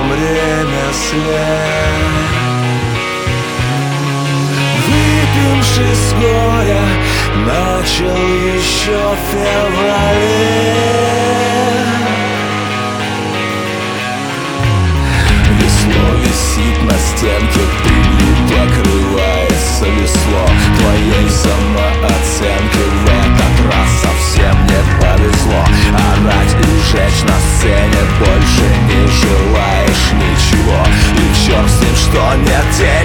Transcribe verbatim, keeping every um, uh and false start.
этом ремесле. Выпивший с горя начал еще в феврале. Весло висит на стенке, пылью покрывается весло. Твоей самооценке в этот раз совсем не повезло. Орать и жечь на сцене больше не желаешь ничего. И черт с ним, что нет денег.